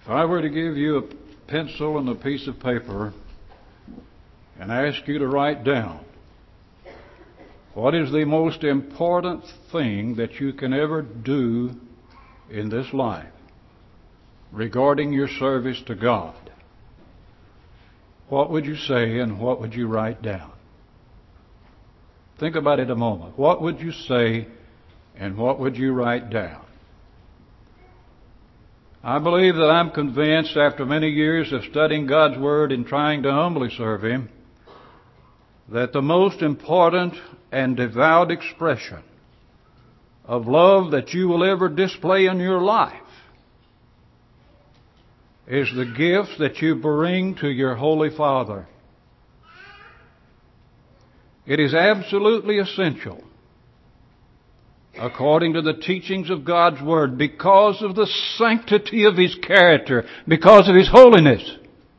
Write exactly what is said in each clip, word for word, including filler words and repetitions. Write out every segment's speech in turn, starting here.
If I were to give you a pencil and a piece of paper and ask you to write down what is the most important thing that you can ever do in this life regarding your service to God, what would you say and what would you write down? Think about it a moment. What would you say and what would you write down? I believe that I'm convinced after many years of studying God's Word and trying to humbly serve Him that the most important and devout expression of love that you will ever display in your life is the gifts that you bring to your Holy Father. It is absolutely essential, according to the teachings of God's Word, because of the sanctity of His character, because of His holiness.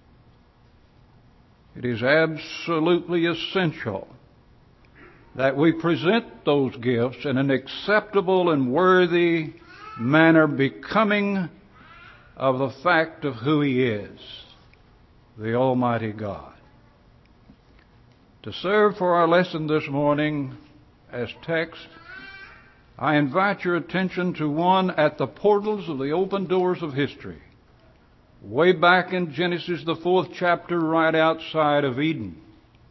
It is absolutely essential that we present those gifts in an acceptable and worthy manner, becoming of the fact of who He is, the Almighty God. To serve for our lesson this morning as text, I invite your attention to one at the portals of the open doors of history, way back in Genesis, the fourth chapter, right outside of Eden.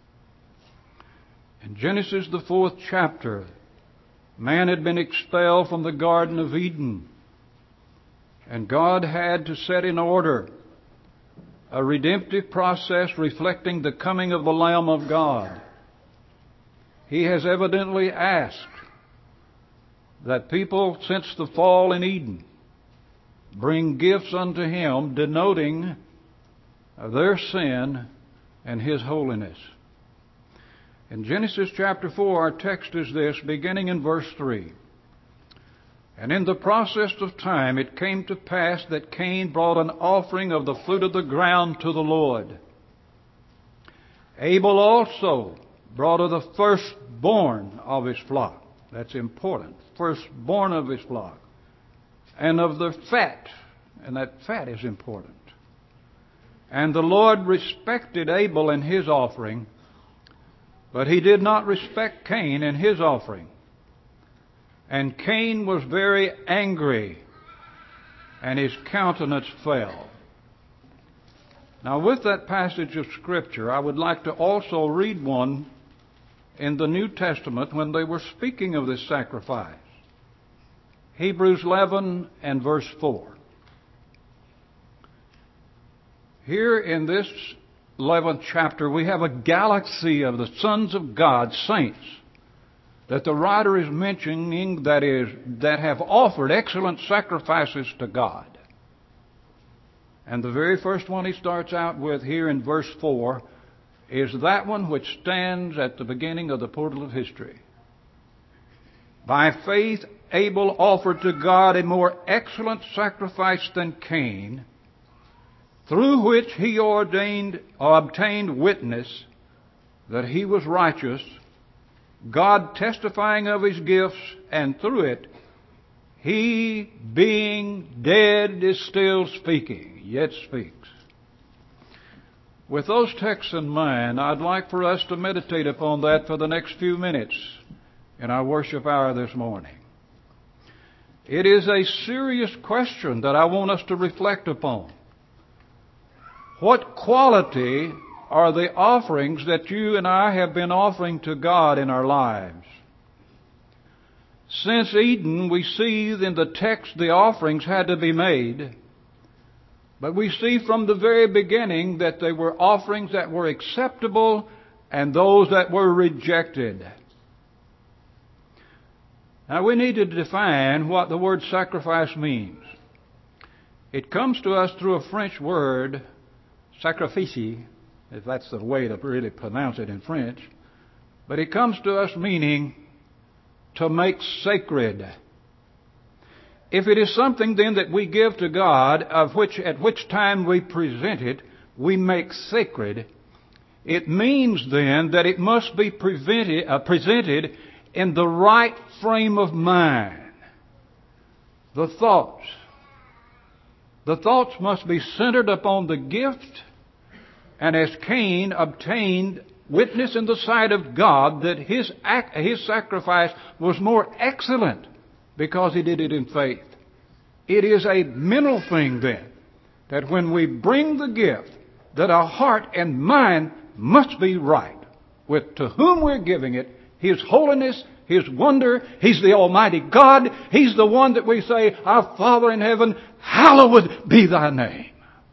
In Genesis, the fourth chapter, man had been expelled from the Garden of Eden, and God had to set in order a redemptive process reflecting the coming of the Lamb of God. He has evidently asked that people, since the fall in Eden, bring gifts unto Him denoting their sin and His holiness. In Genesis chapter four, our text is this, beginning in verse three. And in the process of time it came to pass that Cain brought an offering of the fruit of the ground to the Lord. Abel also brought of the firstborn of his flock. That's important. Firstborn of his flock. And of the fat. And that fat is important. And the Lord respected Abel and his offering, but He did not respect Cain and his offering. And Cain was very angry, and his countenance fell. Now, with that passage of Scripture, I would like to also read one in the New Testament when they were speaking of this sacrifice. Hebrews eleven and verse four. Here in this eleventh chapter, we have a galaxy of the sons of God, saints, that the writer is mentioning, that is, that have offered excellent sacrifices to God. And the very first one he starts out with here in verse four is that one which stands at the beginning of the portal of history. By faith Abel offered to God a more excellent sacrifice than Cain, through which he ordained or obtained witness that he was righteous, God testifying of His gifts, and through it, he being dead is still speaking, yet speaks. With those texts in mind, I'd like for us to meditate upon that for the next few minutes in our worship hour this morning. It is a serious question that I want us to reflect upon. What quality are the offerings that you and I have been offering to God in our lives? Since Eden, we see in the text the offerings had to be made, but we see from the very beginning that they were offerings that were acceptable and those that were rejected. Now we need to define what the word sacrifice means. It comes to us through a French word, sacrifice, if that's the way to really pronounce it in French. But it comes to us meaning to make sacred. If it is something then that we give to God, of which at which time we present it, we make sacred, it means then that it must be prevented, uh, presented in the right frame of mind. The thoughts, The thoughts must be centered upon the gift, and as Cain obtained witness in the sight of God that his act, his sacrifice was more excellent because he did it in faith. It is a mental thing then, that when we bring the gift, that our heart and mind must be right with to whom we're giving it, His holiness, His wonder. He's the Almighty God. He's the one that we say, Our Father in heaven, hallowed be Thy name.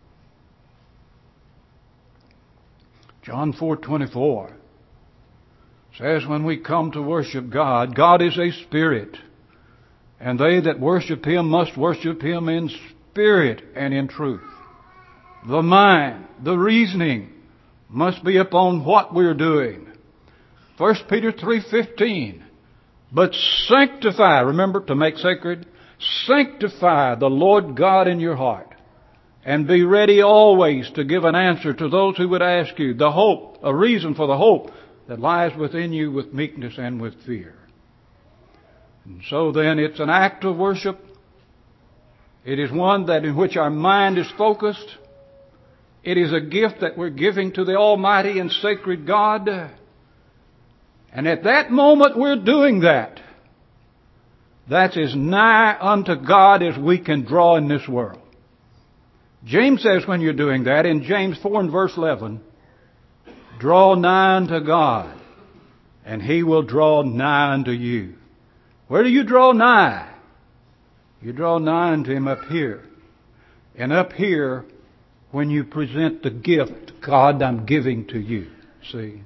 John four twenty-four says when we come to worship God, God is a spirit, and they that worship Him must worship Him in spirit and in truth. The mind, the reasoning must be upon what we're doing. First Peter three fifteen, but sanctify, remember to make sacred, sanctify the Lord God in your heart, and be ready always to give an answer to those who would ask you the hope, a reason for the hope that lies within you with meekness and with fear. And so then it's an act of worship. It is one that in which our mind is focused. It is a gift that we're giving to the Almighty and sacred God. And at that moment we're doing that. That's as nigh unto God as we can draw in this world. James says when you're doing that, in James four and verse eleven, draw nigh unto God, and He will draw nigh unto you. Where do you draw nigh? You draw nigh unto Him up here. And up here, when you present the gift, God, I'm giving to you. See?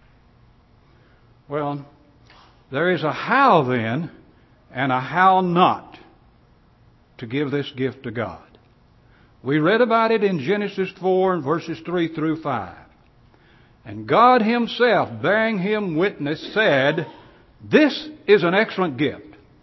Well, there is a how then, and a how not to give this gift to God. We read about it in Genesis four and verses three through five. And God Himself, bearing Him witness, said, this is an excellent gift.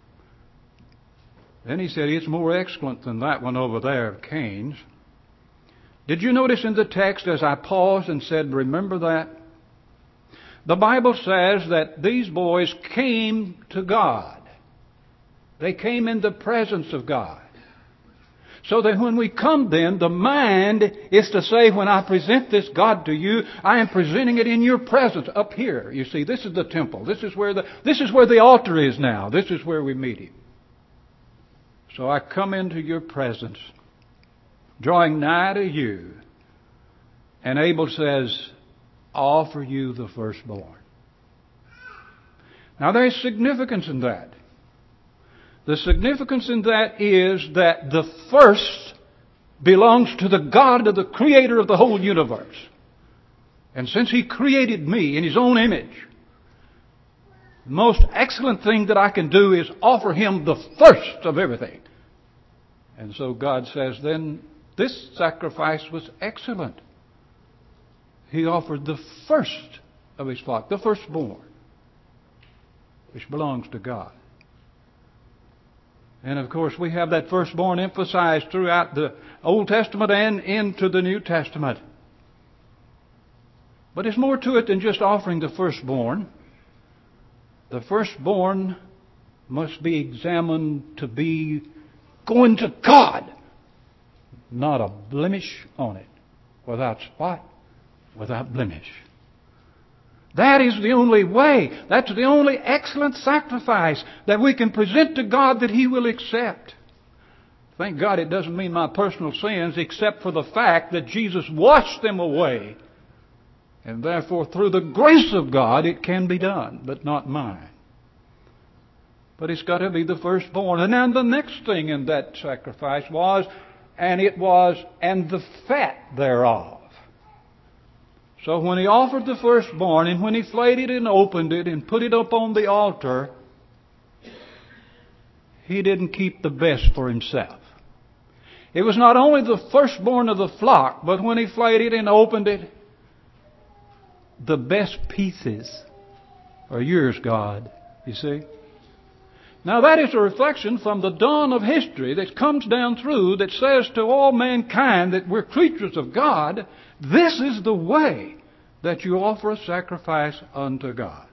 Then He said, it's more excellent than that one over there of Cain's. Did you notice in the text as I paused and said, remember that? The Bible says that these boys came to God. They came in the presence of God. So that when we come then, the mind is to say, when I present this God to you, I am presenting it in your presence up here. You see, this is the temple. This is where the, this is where the altar is now. This is where we meet Him. So I come into your presence, drawing nigh to you. And Abel says, I offer you the firstborn. Now there is significance in that. The significance in that is that the first belongs to the God, the Creator of the whole universe. And since He created me in His own image, the most excellent thing that I can do is offer Him the first of everything. And so God says, then this sacrifice was excellent. He offered the first of His flock, the firstborn, which belongs to God. And of course, we have that firstborn emphasized throughout the Old Testament and into the New Testament. But there's more to it than just offering the firstborn. The firstborn must be examined to be going to God, not a blemish on it, without spot, without blemish. That is the only way. That's the only excellent sacrifice that we can present to God that He will accept. Thank God it doesn't mean my personal sins, except for the fact that Jesus washed them away. And therefore, through the grace of God, it can be done, but not mine. But it's got to be the firstborn. And then the next thing in that sacrifice was, and it was, and the fat thereof. So when He offered the firstborn, and when He flayed it and opened it and put it up on the altar, He didn't keep the best for Himself. It was not only the firstborn of the flock, but when He flayed it and opened it, the best pieces are yours, God. You see? Now that is a reflection from the dawn of history that comes down through that says to all mankind that we're creatures of God. This is the way that you offer a sacrifice unto God.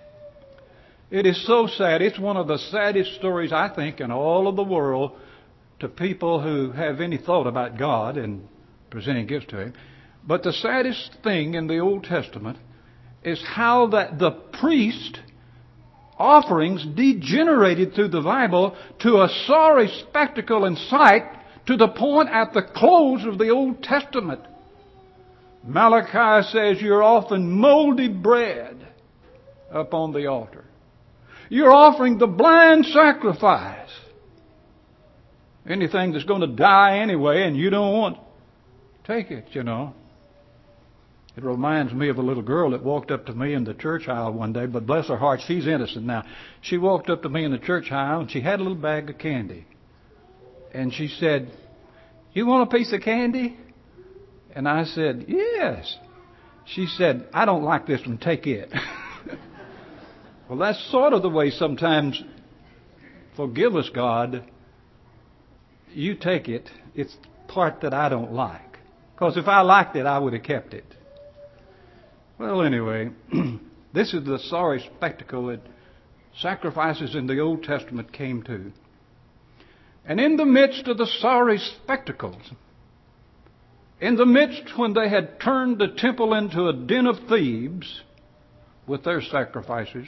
It is so sad. It's one of the saddest stories, I think, in all of the world to people who have any thought about God and presenting gifts to Him. But the saddest thing in the Old Testament is how that the priest offerings degenerated through the Bible to a sorry spectacle and sight, to the point at the close of the Old Testament, Malachi says you're offering moldy bread upon the altar. You're offering the blind sacrifice. Anything that's going to die anyway and you don't want, take it, you know. It reminds me of a little girl that walked up to me in the church aisle one day, but bless her heart, she's innocent now. She walked up to me in the church aisle and she had a little bag of candy. And she said, "You want a piece of candy?" And I said, "Yes." She said, "I don't like this one, take it." Well, that's sort of the way sometimes, forgive us, God, you take it. It's the part that I don't like. Because if I liked it, I would have kept it. Well, anyway, this is the sorry spectacle that sacrifices in the Old Testament came to. And in the midst of the sorry spectacles, in the midst when they had turned the temple into a den of thieves with their sacrifices,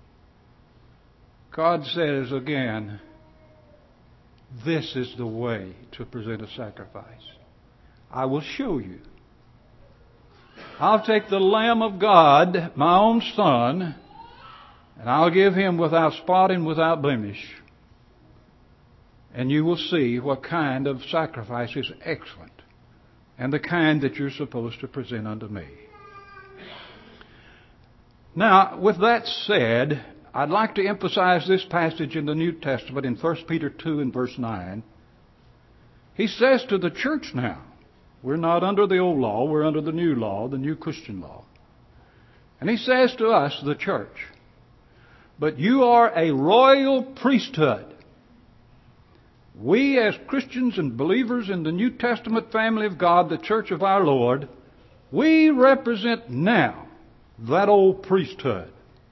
God says again, this is the way to present a sacrifice. I will show you. I'll take the Lamb of God, my own Son, and I'll give Him without spot and without blemish. And you will see what kind of sacrifice is excellent and the kind that you're supposed to present unto me. Now, with that said, I'd like to emphasize this passage in the New Testament in First Peter two and verse nine. He says to the church now, we're not under the old law, we're under the new law, the new Christian law. And he says to us, the church, but you are a royal priesthood. We as Christians and believers in the New Testament family of God, the church of our Lord, we represent now that old priesthood.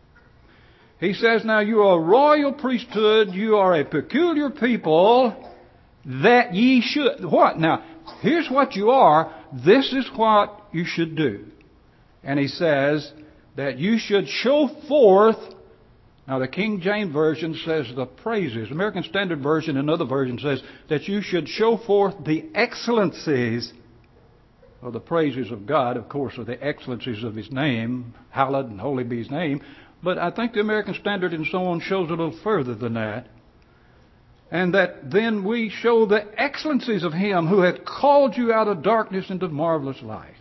He says, now you are a royal priesthood, you are a peculiar people, that ye should. What? Now, here's what you are, this is what you should do. And he says that you should show forth. Now, the King James Version says the praises. American Standard Version, another version, says that you should show forth the excellencies, or the praises of God, of course, or the excellencies of His name. Hallowed and holy be His name. But I think the American Standard and so on shows a little further than that. And that then we show the excellencies of Him who hath called you out of darkness into marvelous light.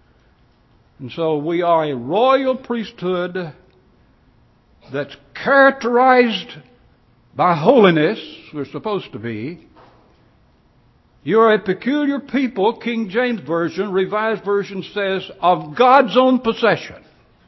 And so we are a royal priesthood that's characterized by holiness. We're supposed to be. You're a peculiar people, King James Version, Revised Version says, of God's own possession.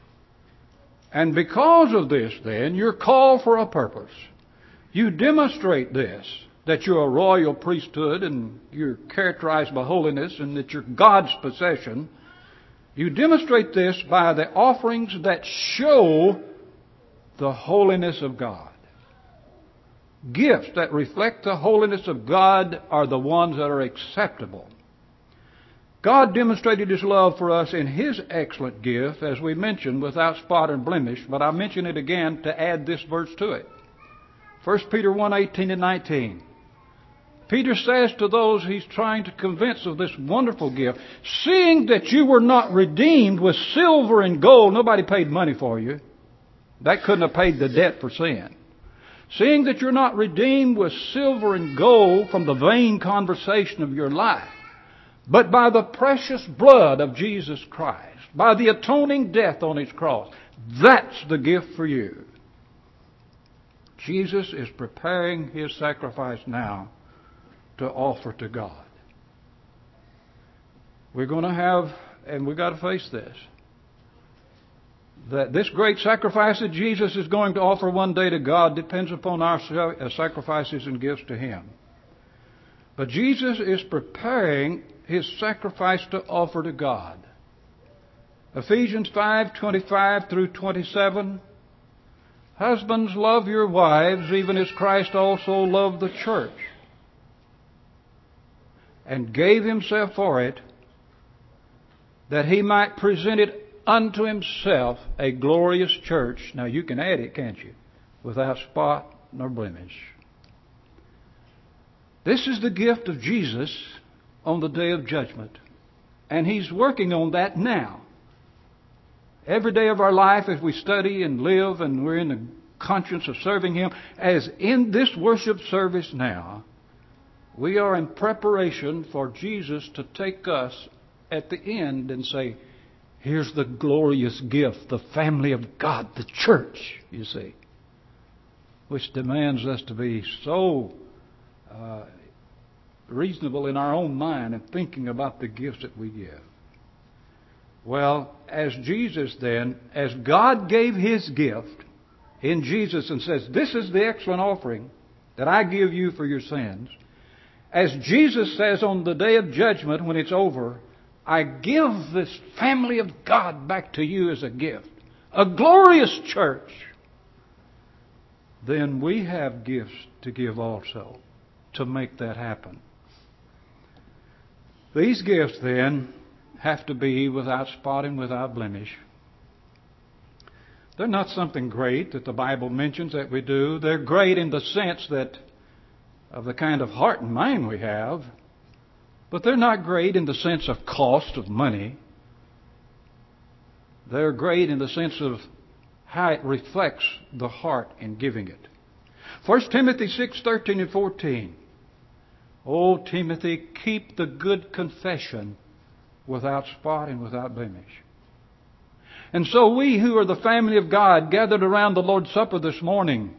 And because of this, then, you're called for a purpose. You demonstrate this, that you're a royal priesthood and you're characterized by holiness and that you're God's possession. You demonstrate this by the offerings that show the holiness of God. Gifts that reflect the holiness of God are the ones that are acceptable. God demonstrated His love for us in His excellent gift, as we mentioned, without spot and blemish. But I mention it again to add this verse to it. First Peter one, eighteen and nineteen. Peter says to those he's trying to convince of this wonderful gift, seeing that you were not redeemed with silver and gold. Nobody paid money for you. That couldn't have paid the debt for sin. Seeing that you're not redeemed with silver and gold from the vain conversation of your life, but by the precious blood of Jesus Christ, by the atoning death on His cross. That's the gift for you. Jesus is preparing His sacrifice now to offer to God. We're going to have, and we've got to face this, that this great sacrifice that Jesus is going to offer one day to God depends upon our sacrifices and gifts to Him. But Jesus is preparing His sacrifice to offer to God. Ephesians five, twenty-five through twenty-seven. Husbands, love your wives, even as Christ also loved the church, and gave himself for it, that he might present it unto himself a glorious church. Now you can add it, can't you? Without spot nor blemish. This is the gift of Jesus on the day of judgment. And He's working on that now. Every day of our life as we study and live and we're in the conscience of serving Him, as in this worship service now, we are in preparation for Jesus to take us at the end and say, here's the glorious gift, the family of God, the church, you see, which demands us to be so uh, reasonable in our own mind and thinking about the gifts that we give. Well, as Jesus then, as God gave His gift in Jesus and says, this is the excellent offering that I give you for your sins, as Jesus says on the day of judgment when it's over, I give this family of God back to you as a gift, a glorious church, then we have gifts to give also to make that happen. These gifts then have to be without spot and without blemish. They're not something great that the Bible mentions that we do. They're great in the sense that of the kind of heart and mind we have, but they're not great in the sense of cost of money. They're great in the sense of how it reflects the heart in giving it. First Timothy six, thirteen and fourteen. O Timothy, keep the good confession without spot and without blemish. And so we who are the family of God gathered around the Lord's Supper this morning,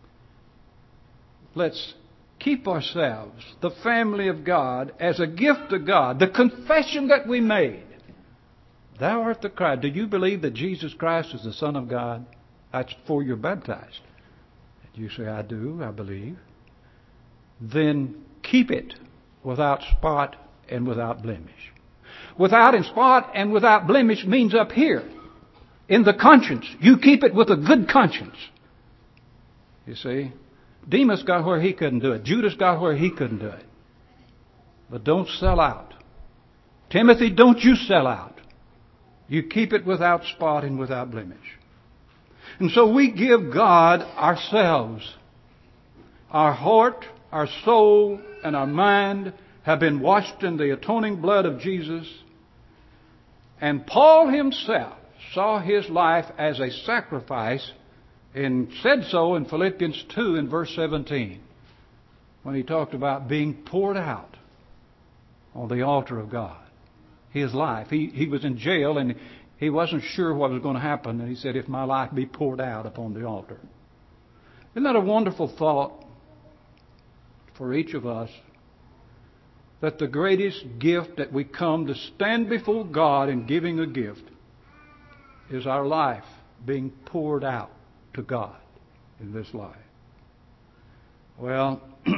let's keep ourselves, the family of God, as a gift to God. The confession that we made. Thou art the Christ. Do you believe that Jesus Christ is the Son of God? That's before you're baptized. You say, I do, I believe. Then keep it without spot and without blemish. Without in spot and without blemish means up here, in the conscience. You keep it with a good conscience. You see? Demas got where he couldn't do it. Judas got where he couldn't do it. But don't sell out. Timothy, don't you sell out. You keep it without spot and without blemish. And so we give God ourselves. Our heart, our soul, and our mind have been washed in the atoning blood of Jesus. And Paul himself saw his life as a sacrifice and said so in Philippians two in verse seventeen when he talked about being poured out on the altar of God. His life. He, he was in jail and he wasn't sure what was going to happen. And he said, if my life be poured out upon the altar. Isn't that a wonderful thought for each of us? That the greatest gift that we come to stand before God in giving a gift is our life being poured out to God in this life. Well,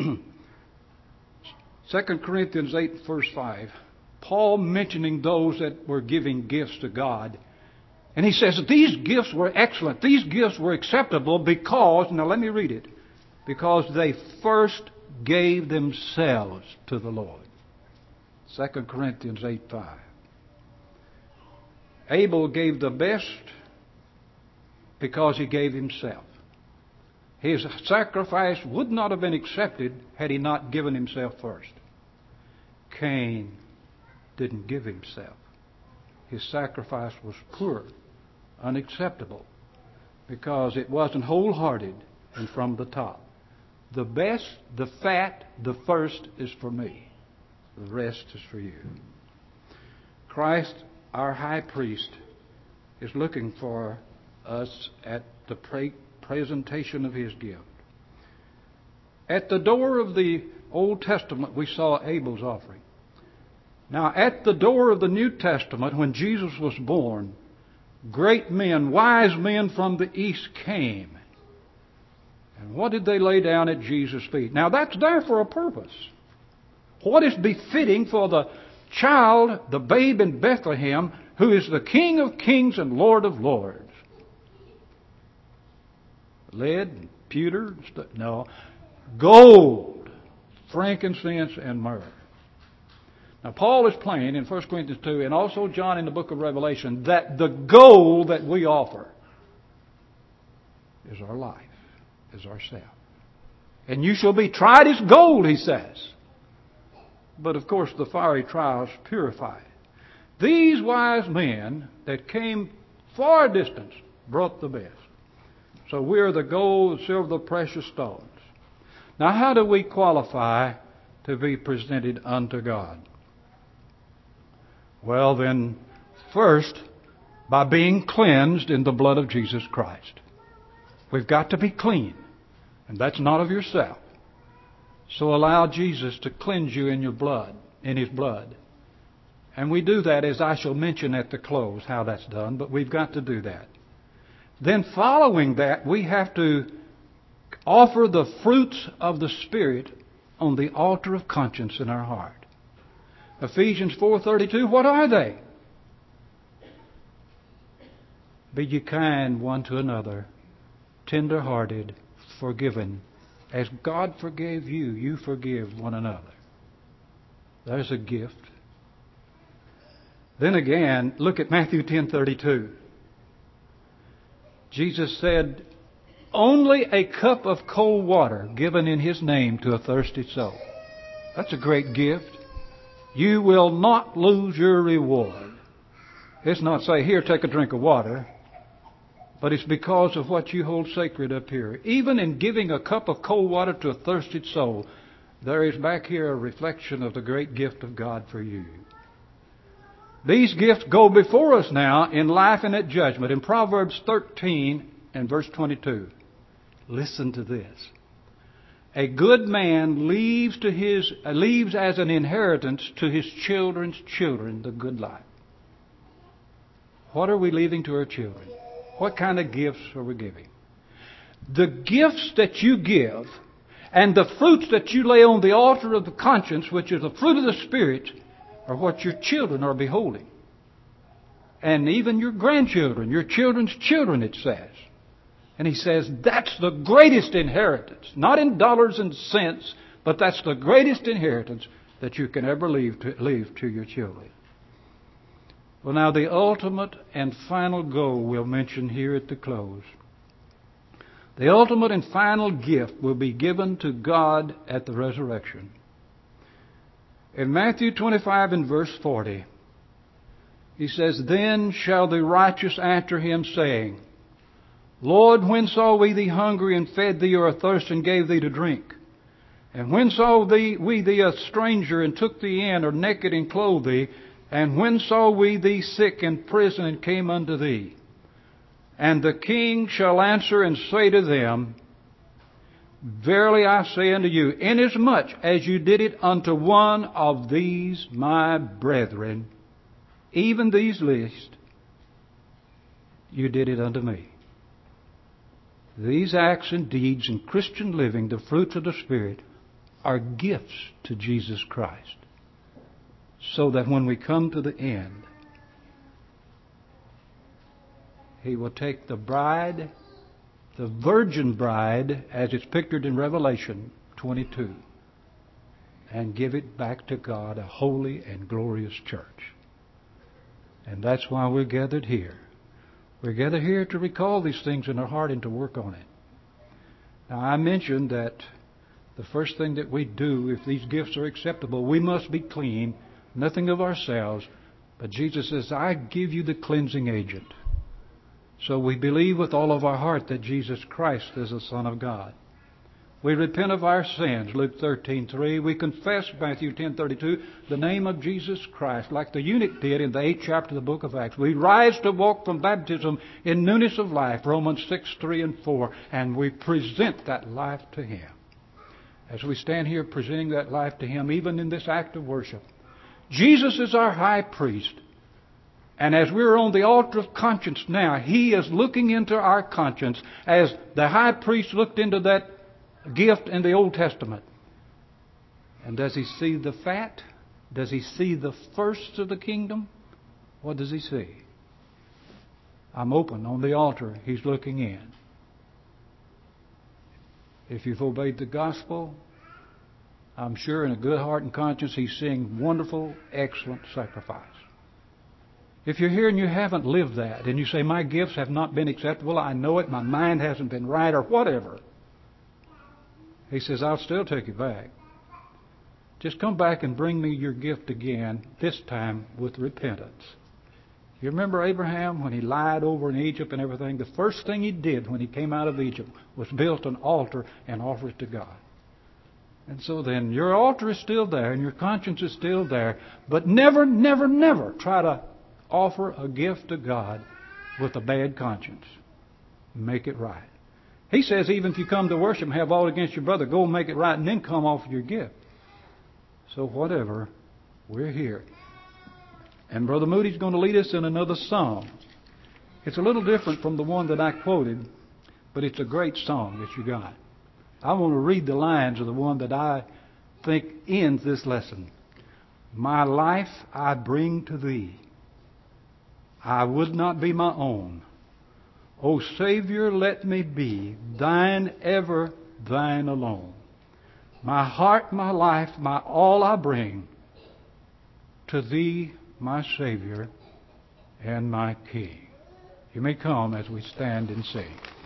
Second Corinthians eight, verse five, Paul mentioning those that were giving gifts to God. And he says that these gifts were excellent. These gifts were acceptable because, now let me read it, because they first gave themselves to the Lord. Second Corinthians eight, five. Abel gave the best because he gave himself. His sacrifice would not have been accepted had he not given himself first. Cain didn't give himself. His sacrifice was poor, unacceptable, because it wasn't wholehearted and from the top. The best, the fat, the first is for me. The rest is for you. Christ, our high priest, is looking for us at the pre- presentation of His gift. At the door of the Old Testament, we saw Abel's offering. Now, at the door of the New Testament, when Jesus was born, great men, wise men from the East came. And what did they lay down at Jesus' feet? Now, that's there for a purpose. What is befitting for the child, the babe in Bethlehem, who is the King of kings and Lord of lords? Lead, pewter, no, gold, frankincense, and myrrh. Now, Paul is plain in First Corinthians two and also John in the book of Revelation that the gold that we offer is our life, is ourself. And you shall be tried as gold, he says. But of course, the fiery trials purify. These wise men that came far distance brought the best. So we are the gold, the silver, the precious stones. Now, how do we qualify to be presented unto God? Well, then, first, by being cleansed in the blood of Jesus Christ. We've got to be clean, and that's not of yourself. So allow Jesus to cleanse you in your blood, in His blood. And we do that, as I shall mention at the close, how that's done, but we've got to do that. Then following that, we have to offer the fruits of the Spirit on the altar of conscience in our heart. Ephesians four thirty-two, what are they? Be ye kind one to another, tender-hearted, forgiven. As God forgave you, you forgive one another. There's a gift. Then again, look at Matthew ten thirty-two. Jesus said, only a cup of cold water given in His name to a thirsty soul. That's a great gift. You will not lose your reward. It's not say, here, take a drink of water. But it's because of what you hold sacred up here. Even in giving a cup of cold water to a thirsty soul, there is back here a reflection of the great gift of God for you. These gifts go before us now in life and at judgment. In Proverbs thirteen and verse twenty-two, listen to this. A good man leaves to his uh, leaves as an inheritance to his children's children the good life. What are we leaving to our children? What kind of gifts are we giving? The gifts that you give and the fruits that you lay on the altar of the conscience, which is the fruit of the Spirit, are what your children are beholding. And even your grandchildren, your children's children, it says. And he says that's the greatest inheritance. Not in dollars and cents, but that's the greatest inheritance that you can ever leave to, leave to your children. Well, now the ultimate and final goal we'll mention here at the close. The ultimate and final gift will be given to God at the resurrection. In Matthew twenty-five and verse forty, he says, then shall the righteous answer Him, saying, Lord, when saw we thee hungry and fed thee, or athirst and gave thee to drink? And when saw thee, we thee a stranger and took thee in, or naked and clothed thee? And when saw we thee sick in prison and came unto thee? And the king shall answer and say to them, verily I say unto you, inasmuch as you did it unto one of these my brethren, even these least, you did it unto me. These acts and deeds in Christian living, the fruits of the Spirit, are gifts to Jesus Christ. So that when we come to the end, He will take the bride, the virgin bride, as it's pictured in Revelation twenty-two, and give it back to God, a holy and glorious church. And that's why we're gathered here. We're gathered here to recall these things in our heart and to work on it. Now, I mentioned that the first thing that we do, if these gifts are acceptable, we must be clean, nothing of ourselves. But Jesus says, I give you the cleansing agent. So we believe with all of our heart that Jesus Christ is the Son of God. We repent of our sins, Luke thirteen three. We confess, Matthew ten thirty-two, the name of Jesus Christ, like the eunuch did in the eighth chapter of the book of Acts. We rise to walk from baptism in newness of life, Romans six three and four, and we present that life to Him. As we stand here presenting that life to Him, even in this act of worship, Jesus is our high priest. And as we're on the altar of conscience now, He is looking into our conscience as the high priest looked into that gift in the Old Testament. And does He see the fat? Does He see the first of the kingdom? What does He see? I'm open on the altar. He's looking in. If you've obeyed the gospel, I'm sure in a good heart and conscience he's seeing wonderful, excellent sacrifice. If you're here and you haven't lived that, and you say, my gifts have not been acceptable, I know it, my mind hasn't been right, or whatever, he says, I'll still take you back. Just come back and bring me your gift again, this time with repentance. You remember Abraham when he lied over in Egypt and everything? The first thing he did when he came out of Egypt was built an altar and offer it to God. And so then, your altar is still there and your conscience is still there, but never, never, never try to offer a gift to God with a bad conscience. Make it right. He says even if you come to worship and have all against your brother, go and make it right and then come offer your gift. So whatever, we're here. And Brother Moody's going to lead us in another song. It's a little different from the one that I quoted, but it's a great song that you got. I want to read the lines of the one that I think ends this lesson. My life I bring to Thee. I would not be my own. O Savior, let me be Thine ever, Thine alone. My heart, my life, my all I bring to Thee, my Savior and my King. You may come as we stand and sing.